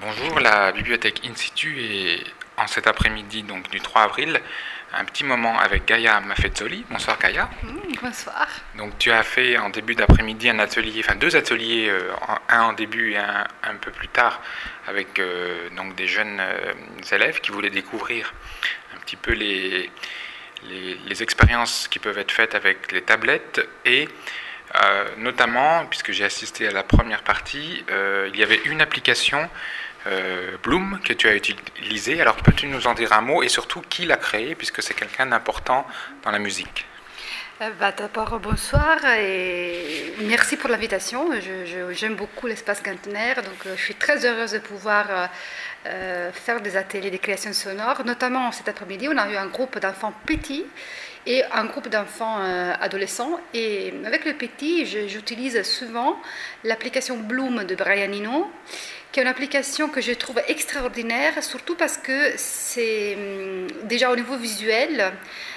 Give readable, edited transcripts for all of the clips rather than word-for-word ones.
Bonjour, la bibliothèque In Situ est en cet après-midi donc du 3 avril un petit moment avec Gaïa Mafezzoli. Bonsoir Gaïa. Bonsoir. Donc tu as fait en début d'après-midi un atelier, enfin deux ateliers, un en début et un peu plus tard avec donc des jeunes élèves qui voulaient découvrir un petit peu les expériences qui peuvent être faites avec les tablettes et notamment, puisque j'ai assisté à la première partie, il y avait une application Bloom que tu as utilisée. Alors peux-tu nous en dire un mot et surtout qui l'a créée puisque c'est quelqu'un d'important dans la musique? D'abord, bonsoir et merci pour l'invitation. J'aime beaucoup l'espace Gantner, donc je suis très heureuse de pouvoir faire des ateliers de création sonore. Notamment cet après-midi, on a eu un groupe d'enfants petits et un groupe d'enfants adolescents. Et avec le petit, j'utilise souvent l'application Bloom de Brian Eno, qui est une application que je trouve extraordinaire, surtout parce que c'est déjà au niveau visuel,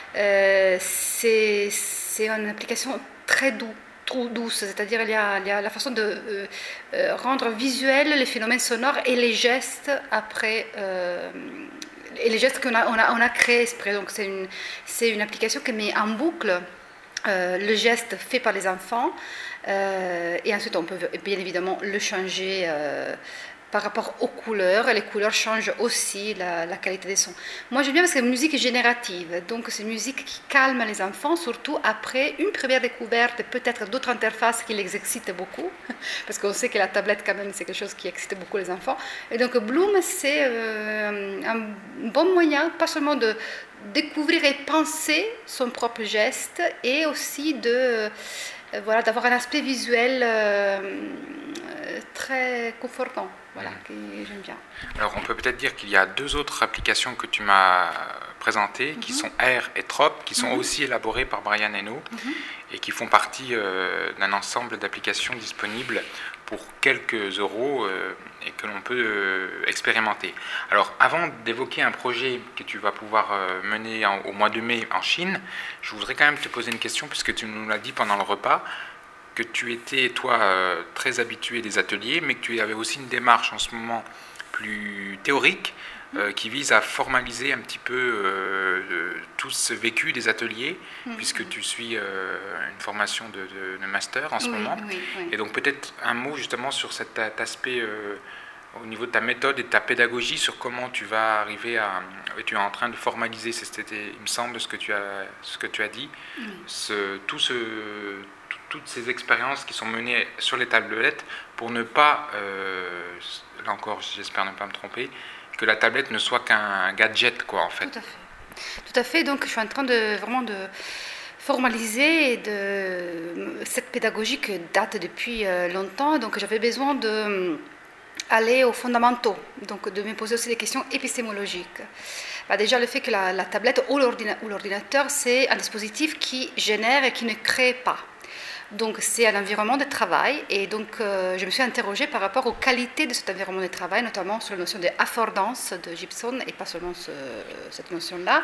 c'est une application très douce, c'est-à-dire il y a la façon de rendre visuel les phénomènes sonores et les gestes après. Et les gestes on a créés exprès. Donc c'est une application qui met en boucle le geste fait par les enfants et ensuite on peut bien évidemment le changer par rapport aux couleurs. Et les couleurs changent aussi la qualité des sons. Moi j'aime bien parce que la musique est générative, donc c'est une musique qui calme les enfants, surtout après une première découverte, peut-être d'autres interfaces qui les excitent beaucoup, parce qu'on sait que la tablette quand même c'est quelque chose qui excite beaucoup les enfants. Et donc Bloom c'est un bon moyen, pas seulement de découvrir et penser son propre geste, et aussi de voilà, d'avoir un aspect visuel très confortant, voilà, que j'aime bien. Alors on peut peut-être dire qu'il y a deux autres applications que tu m'as présentées qui sont Air et Trop, qui sont aussi élaborées par Brian Eno et qui font partie d'un ensemble d'applications disponibles pour quelques euros et que l'on peut expérimenter. Alors avant d'évoquer un projet que tu vas pouvoir mener au mois de mai en Chine, je voudrais quand même te poser une question puisque tu nous l'as dit pendant le repas, que tu étais, toi, très habitué des ateliers, mais que tu avais aussi une démarche en ce moment plus théorique qui vise à formaliser un petit peu tout ce vécu des ateliers, puisque tu suis une formation de master en ce moment. Oui. Et donc peut-être un mot justement sur cet aspect au niveau de ta méthode et de ta pédagogie, sur comment tu vas arriver à... Tu es en train de formaliser, c'était, il me semble, ce que tu as dit, toutes ces expériences qui sont menées sur les tablettes pour ne pas, là encore j'espère ne pas me tromper, que la tablette ne soit qu'un gadget, quoi, en fait. Tout à fait, donc je suis en train de vraiment de formaliser cette pédagogie qui date depuis longtemps, donc j'avais besoin de aller aux fondamentaux, donc de me poser aussi des questions épistémologiques. Déjà le fait que la tablette ou l'ordinateur, c'est un dispositif qui génère et qui ne crée pas. Donc c'est un environnement de travail, et donc je me suis interrogée par rapport aux qualités de cet environnement de travail, notamment sur la notion d'affordance de Gibson, et pas seulement cette notion-là,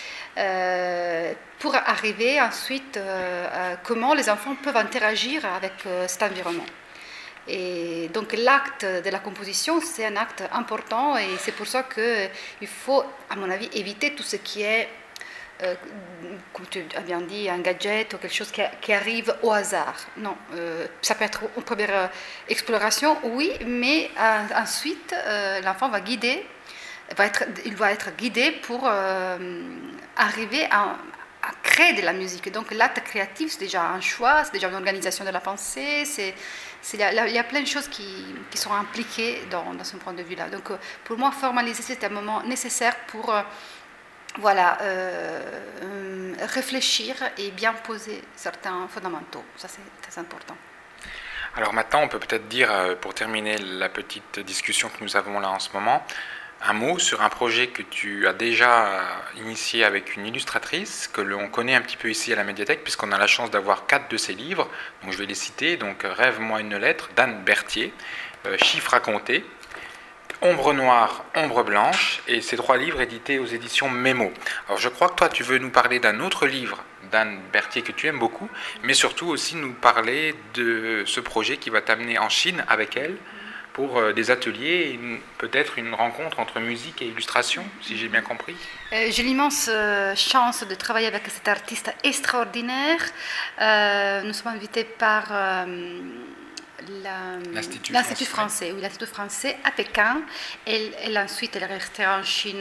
pour arriver ensuite à comment les enfants peuvent interagir avec cet environnement. Et donc l'acte de la composition, c'est un acte important, et c'est pour ça qu'il faut, à mon avis, éviter tout ce qui est comme tu as bien dit, un gadget ou quelque chose qui arrive au hasard. Non, ça peut être une première exploration, oui, mais ensuite, l'enfant va il va être guidé pour arriver à créer de la musique. Donc l'acte créatif, c'est déjà un choix, c'est déjà une organisation de la pensée, il y a plein de choses qui sont impliquées dans ce point de vue-là. Donc pour moi, formaliser, c'est un moment nécessaire pour... voilà, réfléchir et bien poser certains fondamentaux. Ça, c'est très important. Alors maintenant, on peut peut-être dire, pour terminer la petite discussion que nous avons là en ce moment, un mot sur un projet que tu as déjà initié avec une illustratrice, que l'on connaît un petit peu ici à la médiathèque, puisqu'on a la chance d'avoir 4 de ses livres. Donc je vais les citer. Donc Rêve-moi une lettre, d'Anne Berthier, Chiffres à compter, Ombre noire, ombre blanche, et ces 3 livres édités aux éditions Mémo. Alors je crois que toi tu veux nous parler d'un autre livre d'Anne Berthier que tu aimes beaucoup, mais surtout aussi nous parler de ce projet qui va t'amener en Chine avec elle pour des ateliers, peut-être une rencontre entre musique et illustration, si j'ai bien compris. J'ai l'immense chance de travailler avec cet artiste extraordinaire. Nous sommes invités par l'Institut français, oui, l'Institut français à Pékin. Ensuite, elle est restée en Chine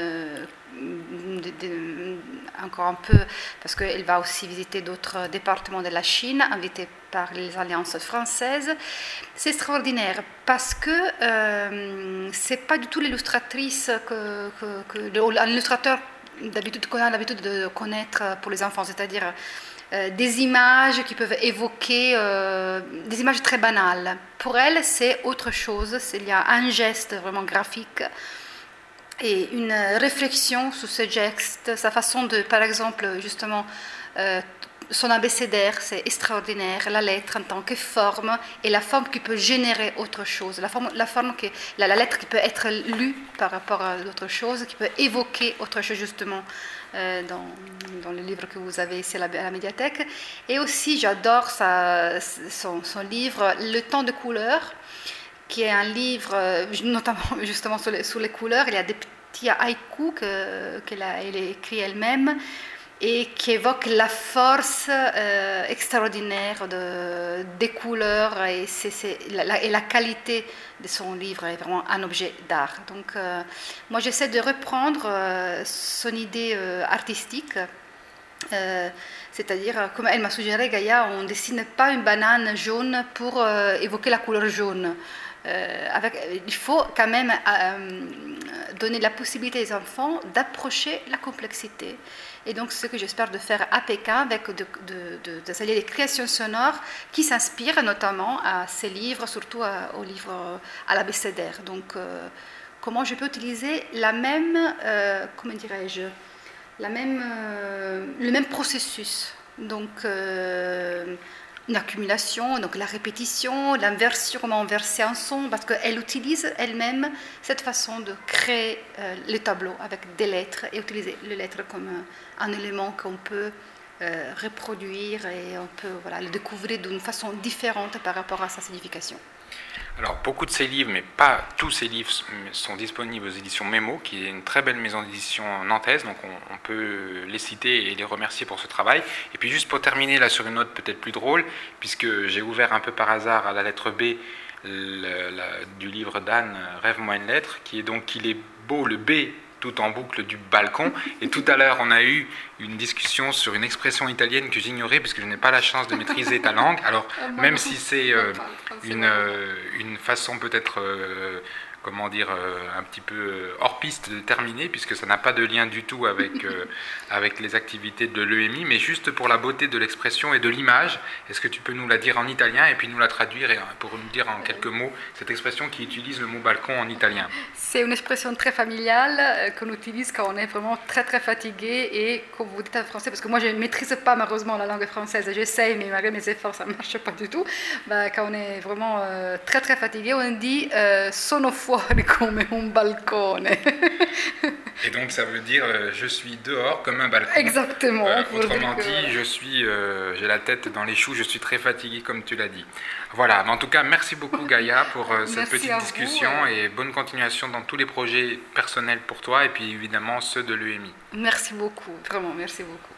encore un peu, parce qu'elle va aussi visiter d'autres départements de la Chine, invitée par les alliances françaises. C'est extraordinaire parce que c'est pas du tout l'illustratrice l'illustrateur d'habitude qu'on a l'habitude de connaître pour les enfants, c'est-à-dire des images qui peuvent évoquer des images très banales. Pour elle, c'est autre chose. Il y a un geste vraiment graphique et une réflexion sur ce geste, sa façon de, par exemple, justement, son abécédaire, c'est extraordinaire, la lettre en tant que forme et la forme qui peut générer autre chose, la lettre qui peut être lue par rapport à d'autres choses, qui peut évoquer autre chose justement dans le livre que vous avez ici à la médiathèque. Et aussi, j'adore son livre Le temps de couleur, qui est un livre, notamment justement sur les couleurs. Il y a des petits haïkus qu'elle a écrits elle-même et qui évoquent la force extraordinaire des couleurs et la qualité de son livre est vraiment un objet d'art. Donc moi j'essaie de reprendre son idée artistique. C'est-à-dire, comme elle m'a suggéré, Gaïa, on ne dessine pas une banane jaune pour évoquer la couleur jaune. Il faut quand même donner la possibilité aux enfants d'approcher la complexité. Et donc, ce que j'espère de faire à Pékin avec des alliés de création sonore qui s'inspirent notamment à ces livres, surtout aux livres à l'abécédaire. Donc, comment je peux utiliser comment dirais-je, le même processus. Donc, une accumulation, donc la répétition, l'inversion, comment inverser un son, parce qu'elle utilise elle-même cette façon de créer le tableau avec des lettres et utiliser les lettres comme un élément qu'on peut reproduire et on peut le découvrir d'une façon différente par rapport à sa signification. Alors, beaucoup de ces livres, mais pas tous ces livres, sont disponibles aux éditions Mémo, qui est une très belle maison d'édition nantaise, donc on peut les citer et les remercier pour ce travail. Et puis juste pour terminer là sur une note peut-être plus drôle, puisque j'ai ouvert un peu par hasard à la lettre B du livre d'Anne, Rêve-moi une lettre, qui est donc qu'il est beau le B tout en boucle du balcon. Et tout à l'heure, on a eu une discussion sur une expression italienne que j'ignorais puisque je n'ai pas la chance de maîtriser ta langue. Alors, même si c'est une façon peut-être, un petit peu hors piste de terminer, puisque ça n'a pas de lien du tout avec les activités de l'EMI, mais juste pour la beauté de l'expression et de l'image, est-ce que tu peux nous la dire en italien et puis nous la traduire pour nous dire en quelques mots cette expression qui utilise le mot balcon en italien? C'est une expression très familiale qu'on utilise quand on est vraiment très très fatigué et comme vous dites en français, parce que moi je ne maîtrise pas malheureusement la langue française, j'essaye mais malgré mes efforts ça ne marche pas du tout. Quand on est vraiment très très fatigué, on dit sono fuori come un balcone. Et donc ça veut dire je suis dehors comme un balcon. Exactement. Autrement dit, j'ai la tête dans les choux, je suis très fatigué comme tu l'as dit. Voilà, mais en tout cas merci beaucoup Gaïa pour cette petite discussion et bonne continuation dans tous les projets personnels pour toi et puis évidemment ceux de l'EMI. Merci beaucoup, vraiment merci beaucoup.